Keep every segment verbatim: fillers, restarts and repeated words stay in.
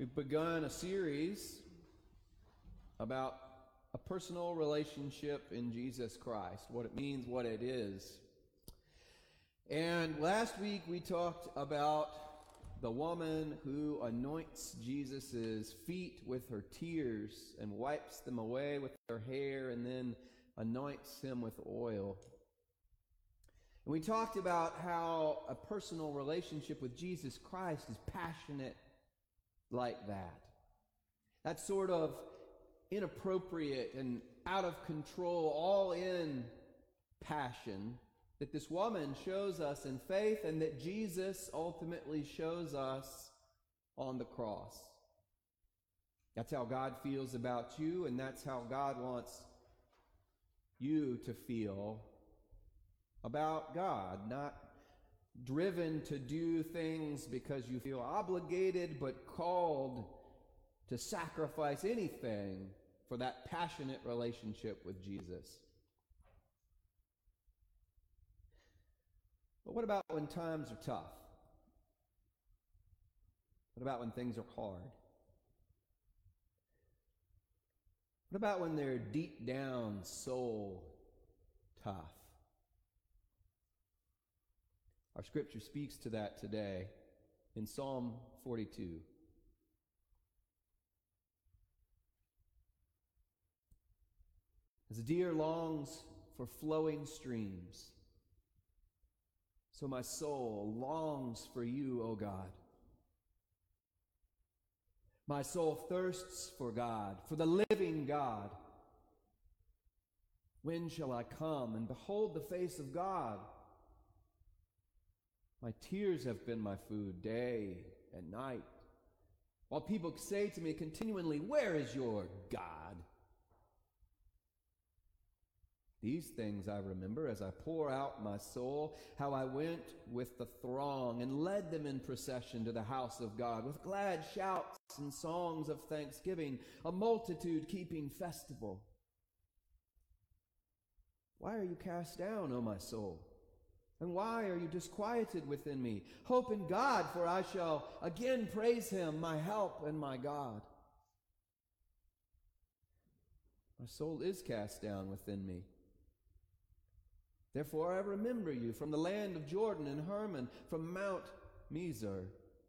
We've begun a series about a personal relationship in Jesus Christ, what it means, what it is. And last week we talked about the woman who anoints Jesus' feet with her tears and wipes them away with her hair and then anoints him with oil. And we talked about how a personal relationship with Jesus Christ is passionate like that. That sort of inappropriate and out of control, all in passion that this woman shows us in faith and that Jesus ultimately shows us on the cross. That's how God feels about you, and that's how God wants you to feel about God, not driven to do things because you feel obligated, but called to sacrifice anything for that passionate relationship with Jesus. But what about when times are tough? What about when things are hard? What about when they're deep down soul tough? Our scripture speaks to that today in Psalm forty-two. As a deer longs for flowing streams, so my soul longs for you, O God. My soul thirsts for God, for the living God. When shall I come and behold the face of God? My tears have been my food day and night, while people say to me continually, "Where is your God?" These things I remember as I pour out my soul, how I went with the throng and led them in procession to the house of God with glad shouts and songs of thanksgiving, a multitude keeping festival. Why are you cast down, O my soul? And why are you disquieted within me? Hope in God, for I shall again praise him, my help and my God. My soul is cast down within me. Therefore I remember you from the land of Jordan and Hermon, from Mount Mizar.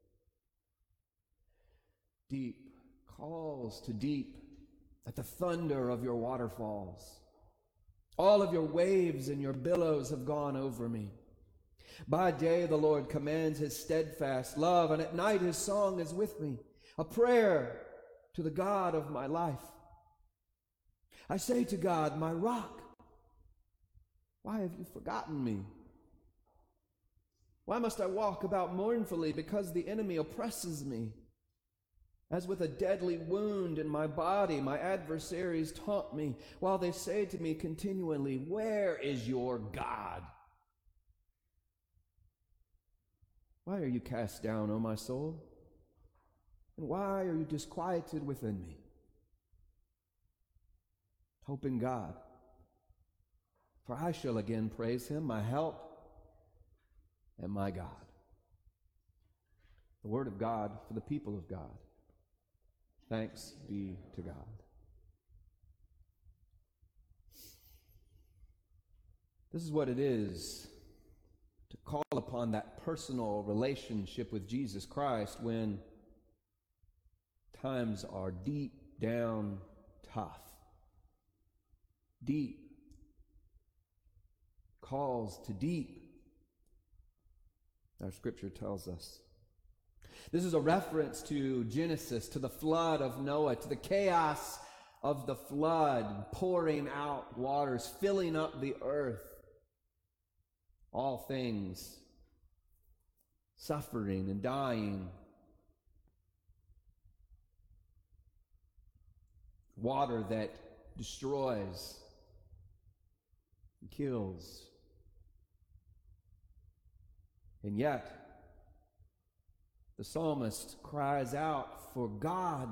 Deep calls to deep at the thunder of your waterfalls. All of your waves and your billows have gone over me. By day the Lord commands his steadfast love, and at night his song is with me, a prayer to the God of my life. I say to God, my rock, why have you forgotten me? Why must I walk about mournfully because the enemy oppresses me? As with a deadly wound in my body, my adversaries taunt me, while they say to me continually, "Where is your God?" Why are you cast down, O my soul? And why are you disquieted within me? Hope in God, for I shall again praise him, my help and my God. The word of God for the people of God. Thanks be to God. This is what it is to call upon that personal relationship with Jesus Christ when times are deep down tough. Deep calls to deep, our scripture tells us. This is a reference to Genesis, to the flood of Noah, to the chaos of the flood, pouring out waters, filling up the earth. All things suffering and dying. Water that destroys and kills. And yet, the psalmist cries out for God,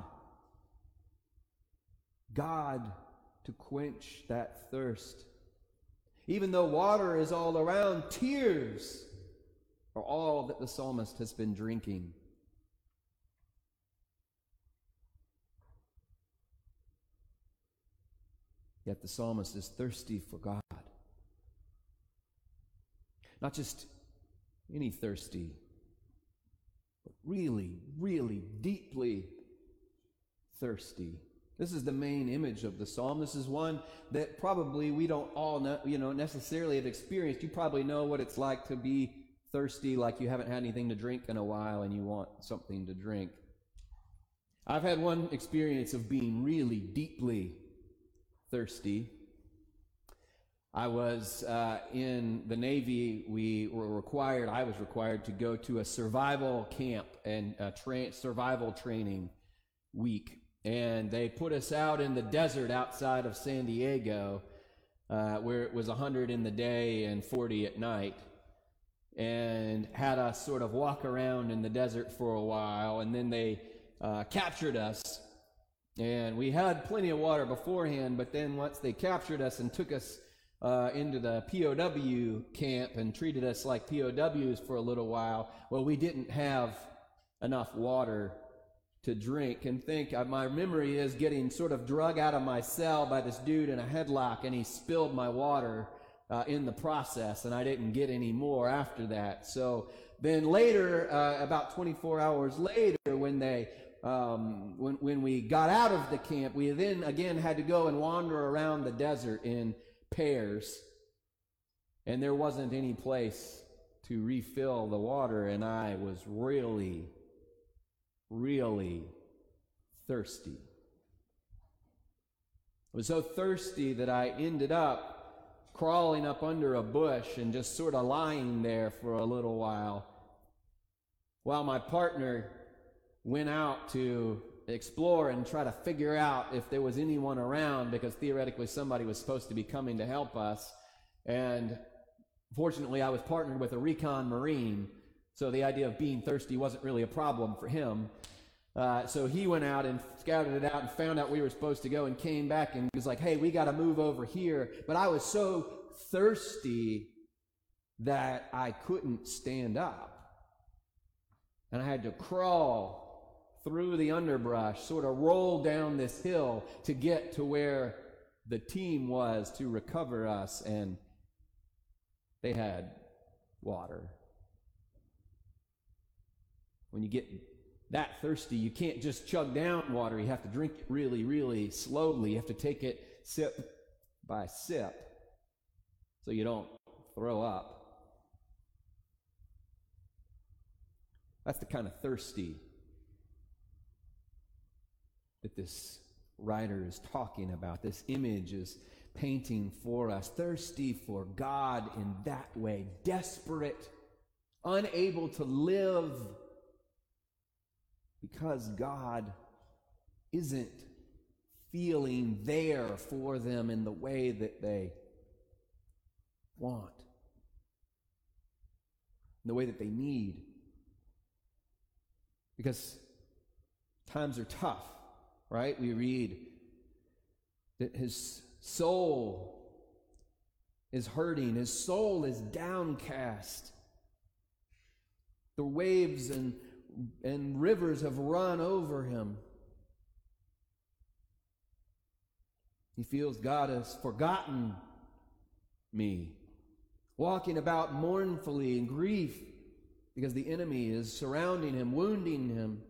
God to quench that thirst. Even though water is all around, tears are all that the psalmist has been drinking. Yet the psalmist is thirsty for God. Not just any thirsty, but really, really deeply thirsty. This is the main image of the psalm. This is one that probably we don't all know, you know, necessarily have experienced. You probably know what it's like to be thirsty, like you haven't had anything to drink in a while and you want something to drink. I've had one experience of being really deeply thirsty. I was uh, in the Navy. We were required, I was required to go to a survival camp and a tra- survival training week. And they put us out in the desert outside of San Diego, uh, where it was one hundred in the day and forty at night, and had us sort of walk around in the desert for a while. And then they uh, captured us, and we had plenty of water beforehand, but then once they captured us and took us uh, into the P O W camp and treated us like P O Ws for a little while, well, we didn't have enough water to drink. And think, uh, my memory is getting sort of drug out of my cell by this dude in a headlock, and he spilled my water uh, in the process, and I didn't get any more after that. So then later, uh, about twenty-four hours later, when they um, when when we got out of the camp, we then again had to go and wander around the desert in pairs, and there wasn't any place to refill the water, and I was really really thirsty. I was so thirsty that I ended up crawling up under a bush and just sort of lying there for a little while while my partner went out to explore and try to figure out if there was anyone around, because theoretically somebody was supposed to be coming to help us. And fortunately, I was partnered with a recon Marine, so the idea of being thirsty wasn't really a problem for him. Uh, so he went out and scouted it out and found out we were supposed to go, and came back and was like, hey, we got to move over here. But I was so thirsty that I couldn't stand up. And I had to crawl through the underbrush, sort of roll down this hill to get to where the team was to recover us, and they had water. When you get that thirsty, you can't just chug down water. You have to drink it really, really slowly. You have to take it sip by sip so you don't throw up. That's the kind of thirsty that this writer is talking about. This image is painting for us. Thirsty for God in that way. Desperate, unable to live because God isn't feeling there for them in the way that they want, in the way that they need. Because times are tough, right? We read that his soul is hurting, his soul is downcast. The waves and and rivers have run over him. He feels God has forgotten me, walking about mournfully in grief because the enemy is surrounding him, wounding him.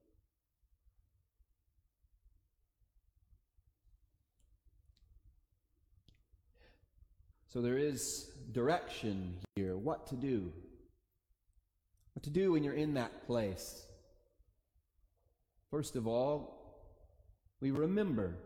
So there is direction here, what to do. What to do when you're in that place. First of all, we remember.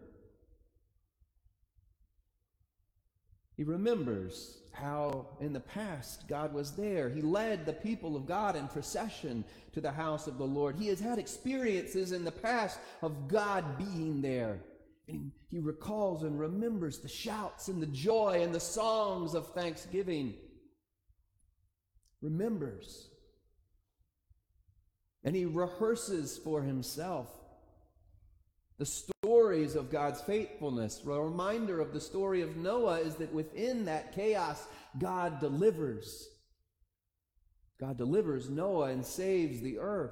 He remembers how in the past God was there. He led the people of God in procession to the house of the Lord. He has had experiences in the past of God being there. And he recalls and remembers the shouts and the joy and the songs of thanksgiving. Remembers. And he rehearses for himself the stories of God's faithfulness. A reminder of the story of Noah is that within that chaos, God delivers. God delivers Noah and saves the earth.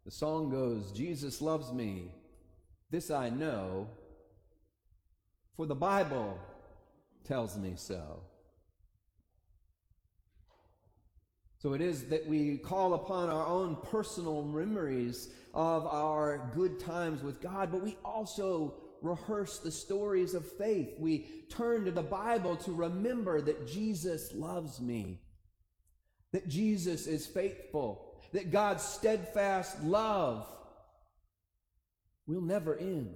The song goes, Jesus loves me, this I know, for the Bible tells me so. So it is that we call upon our own personal memories of our good times with God, but we also rehearse the stories of faith. We turn to the Bible to remember that Jesus loves me, that Jesus is faithful, that God's steadfast love will never end.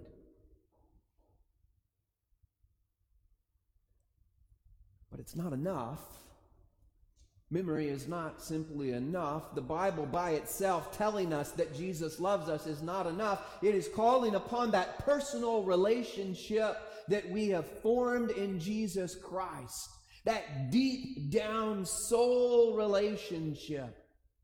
But it's not enough. Memory is not simply enough. The Bible by itself telling us that Jesus loves us is not enough. It is calling upon that personal relationship that we have formed in Jesus Christ. That deep down soul relationship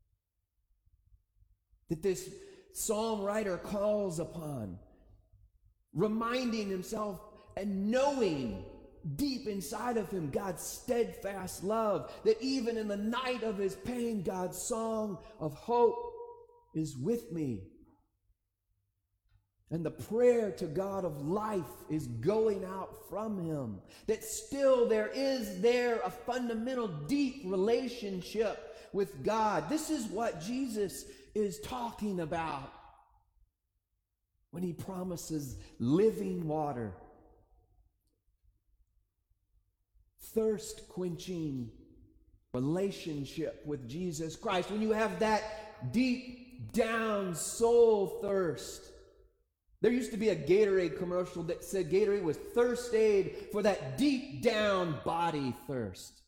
that this psalm writer calls upon, reminding himself and knowing deep inside of him God's steadfast love, that even in the night of his pain, God's song of hope is with me. And the prayer to God of life is going out from him. That still there is there a fundamental deep relationship with God. This is what Jesus is talking about when he promises living water, thirst-quenching relationship with Jesus Christ. When you have that deep down soul thirst. There used to be a Gatorade commercial that said Gatorade was thirst aid for that deep down body thirst.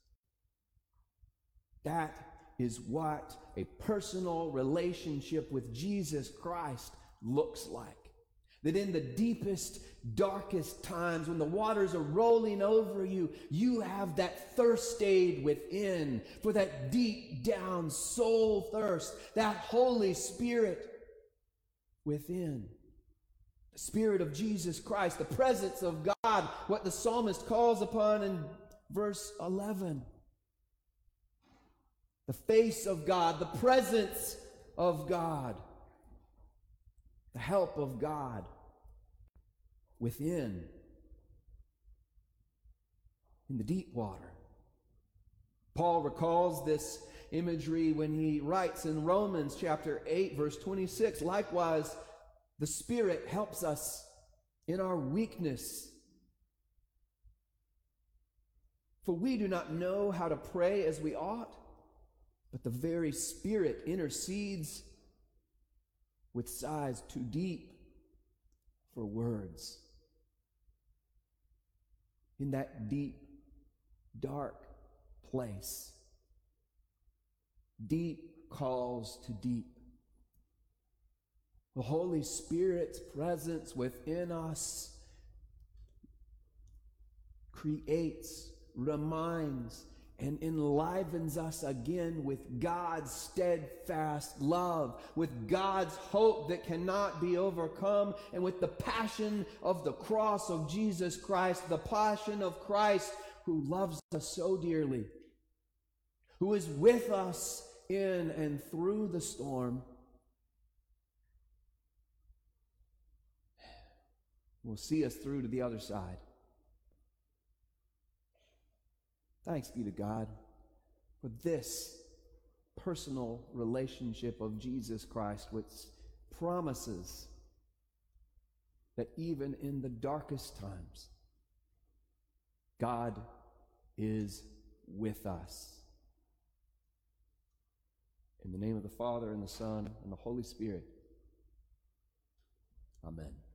That is what a personal relationship with Jesus Christ looks like. That in the deepest, darkest times, when the waters are rolling over you, you have that thirst aid within for that deep down soul thirst, that Holy Spirit within. The Spirit of Jesus Christ, the presence of God, what the psalmist calls upon in verse eleven. The face of God, the presence of God, the help of God within, in the deep water. Paul recalls this imagery when he writes in Romans chapter eight, verse twenty-six, likewise, the Spirit helps us in our weakness. For we do not know how to pray as we ought, but the very Spirit intercedes with sighs too deep for words. In that deep, dark place, deep calls to deep. The Holy Spirit's presence within us creates, reminds, and enlivens us again with God's steadfast love, with God's hope that cannot be overcome, and with the passion of the cross of Jesus Christ, the passion of Christ who loves us so dearly, who is with us in and through the storm. Will see us through to the other side. Thanks be to God for this personal relationship of Jesus Christ, which promises that even in the darkest times, God is with us. In the name of the Father, and the Son, and the Holy Spirit. Amen.